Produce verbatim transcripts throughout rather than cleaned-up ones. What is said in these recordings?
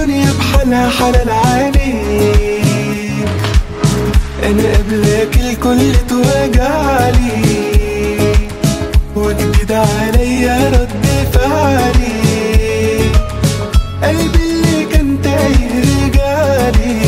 الدنيا بحالها حلال عليك. انا قبلك الكل توجعلي، وجديد عليا رد فعلي. قلبي اللي كان تايه رجالي،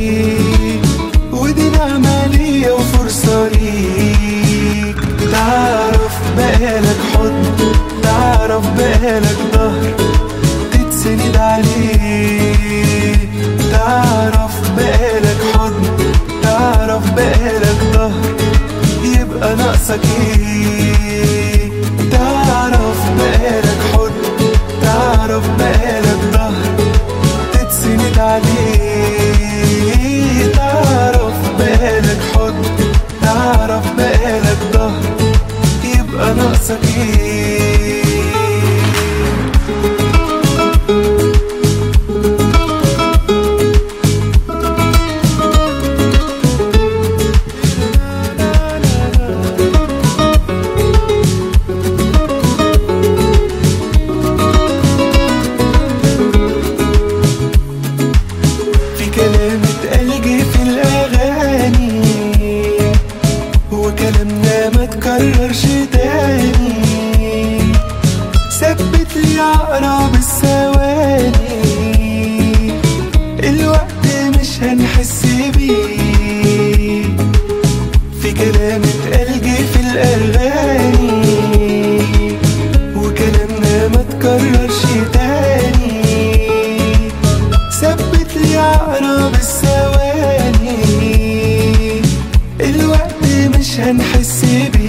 ودي نعمة ليا وفرصة ليك. تعرف بقالك حضن، تعرف بقالك ظهر تتسند عليه. تعرف بقالك حضن، تعرف بقالك ظهر، يبقى ناقصك ايه؟ تعرف بقالك حضن، تعرف بقالك ظهر تتسند عليه. تعرف بقالك حضن، تعرف بقالك ظهر، يبقى ناقصك ايه؟ كلام اتقال في الأغاني، وكلامنا ما تكررش تاني. ثبت لي عقرب الثواني، الوقت مش هنحس بيه. في كلام اتقال في الأغاني، وكلامنا ما تكررش تاني. ثبت لي عقرب الثواني، الوقت مش هنحس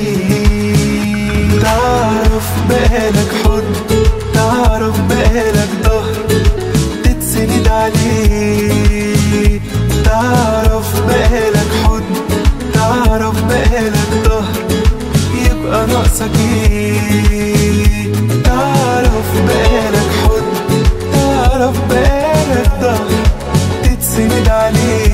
بيه. تعرف بقالك حضن، تعرف بقالك ظهر تتسند عليه. تعرف بقالك حضن، تعرف بقالك ظهر، يبقى ناقصك ايه؟ تعرف بقالك حضن، تعرف بقالك ظهر تتسند عليه.